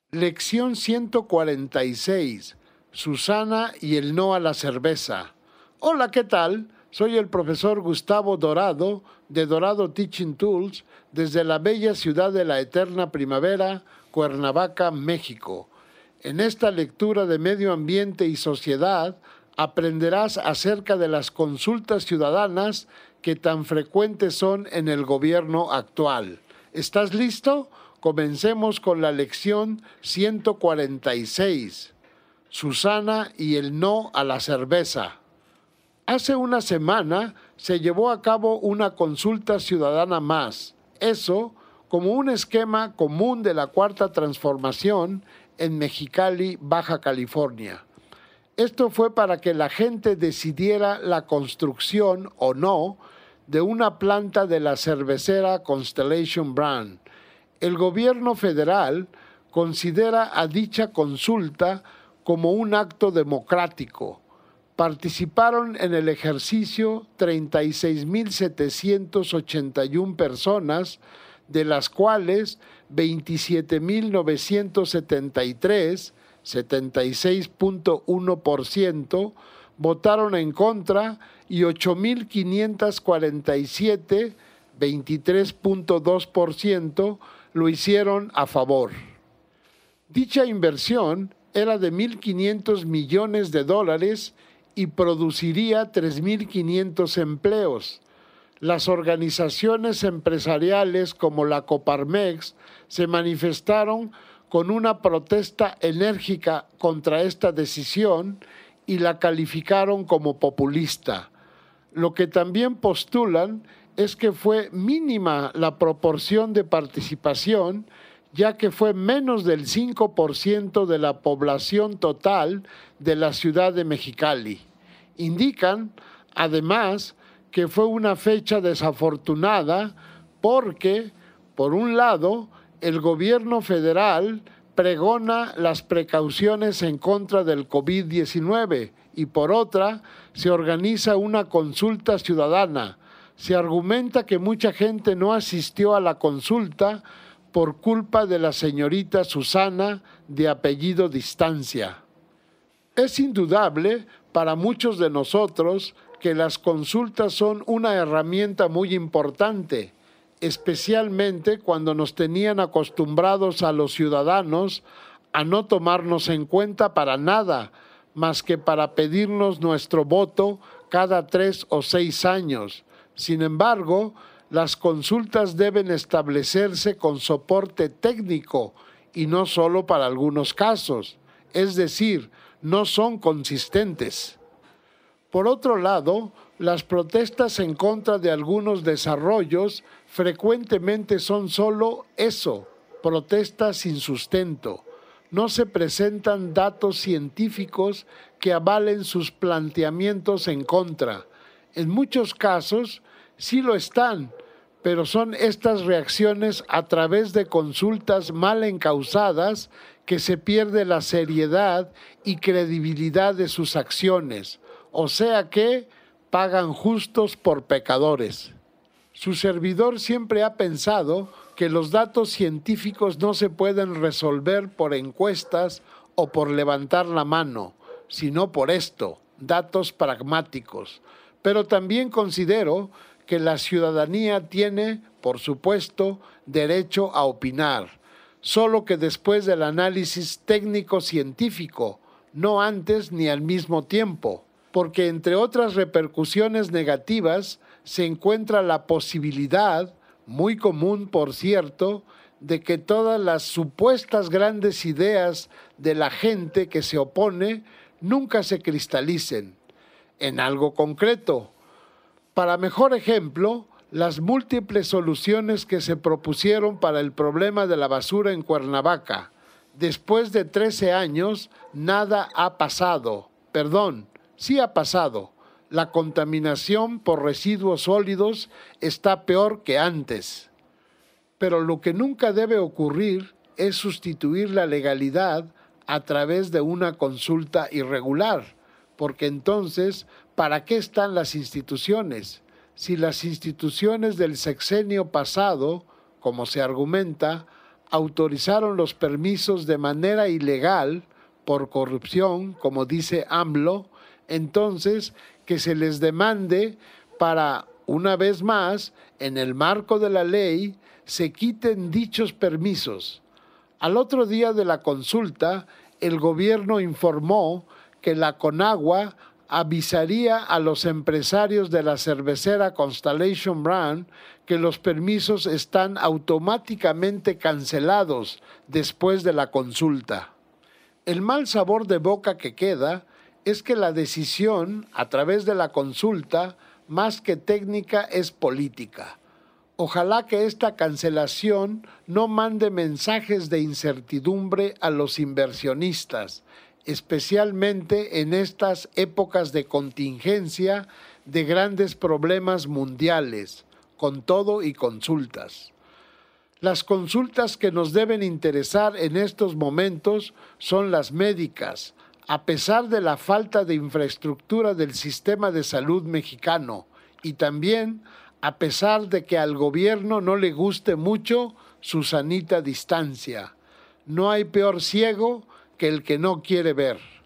Lección 146. Susana y el no a la cerveza. Hola, ¿qué tal? Soy el profesor Gustavo Dorado de Dorado Teaching Tools desde la bella ciudad de la eterna primavera, Cuernavaca, México. En esta lectura de medio ambiente y sociedad aprenderás acerca de las consultas ciudadanas que tan frecuentes son en el gobierno actual. ¿Estás listo? Comencemos con la lección 146. Susana y el no a la cerveza. Hace una semana se llevó a cabo una consulta ciudadana más. Eso como un esquema común de la Cuarta Transformación en Mexicali, Baja California. Esto fue para que la gente decidiera la construcción o no de una planta de la cervecera Constellation Brand. El gobierno federal considera a dicha consulta como un acto democrático. Participaron en el ejercicio 36,781 personas, de las cuales 27,973, 76.1%, votaron en contra y 8,547, 23.2%, lo hicieron a favor. Dicha inversión era de 1,500 millones de dólares y produciría 3,500 empleos. Las organizaciones empresariales como la Coparmex se manifestaron con una protesta enérgica contra esta decisión y la calificaron como populista. Lo que también postulan es que fue mínima la proporción de participación, ya que fue menos del 5% de la población total de la ciudad de Mexicali. Indican, además, que fue una fecha desafortunada porque, por un lado, el gobierno federal pregona las precauciones en contra del COVID-19 y por otra, se organiza una consulta ciudadana. Se argumenta que mucha gente no asistió a la consulta por culpa de la señorita Susana, de apellido Distancia. Es indudable para muchos de nosotros que las consultas son una herramienta muy importante, especialmente cuando nos tenían acostumbrados a los ciudadanos a no tomarnos en cuenta para nada, más que para pedirnos nuestro voto cada 3 o 6 años. Sin embargo, las consultas deben establecerse con soporte técnico y no solo para algunos casos, es decir, no son consistentes. Por otro lado, las protestas en contra de algunos desarrollos frecuentemente son solo eso, protestas sin sustento. No se presentan datos científicos que avalen sus planteamientos en contra. En muchos casos sí lo están, pero son estas reacciones a través de consultas mal encausadas que se pierde la seriedad y credibilidad de sus acciones, o sea que pagan justos por pecadores. Su servidor siempre ha pensado que los datos científicos no se pueden resolver por encuestas o por levantar la mano, sino por esto, datos pragmáticos. Pero también considero que la ciudadanía tiene, por supuesto, derecho a opinar, solo que después del análisis técnico-científico, no antes ni al mismo tiempo, porque entre otras repercusiones negativas se encuentra la posibilidad, muy común por cierto, de que todas las supuestas grandes ideas de la gente que se opone nunca se cristalicen en algo concreto. Para mejor ejemplo, las múltiples soluciones que se propusieron para el problema de la basura en Cuernavaca. Después de 13 años, nada ha pasado. Sí ha pasado. La contaminación por residuos sólidos está peor que antes. Pero lo que nunca debe ocurrir es sustituir la legalidad a través de una consulta irregular, porque entonces, ¿para qué están las instituciones? Si las instituciones del sexenio pasado, como se argumenta, autorizaron los permisos de manera ilegal por corrupción, como dice AMLO, entonces que se les demande para, una vez más, en el marco de la ley, se quiten dichos permisos. Al otro día de la consulta, el gobierno informó que la Conagua avisaría a los empresarios de la cervecera Constellation Brand que los permisos están automáticamente cancelados después de la consulta. El mal sabor de boca que queda es que la decisión, a través de la consulta, más que técnica, es política. Ojalá que esta cancelación no mande mensajes de incertidumbre a los inversionistas, especialmente en estas épocas de contingencia de grandes problemas mundiales, con todo y consultas. Las consultas que nos deben interesar en estos momentos son las médicas, a pesar de la falta de infraestructura del sistema de salud mexicano y también a pesar de que al gobierno no le guste mucho su sanita distancia. No hay peor ciego que el que no quiere ver.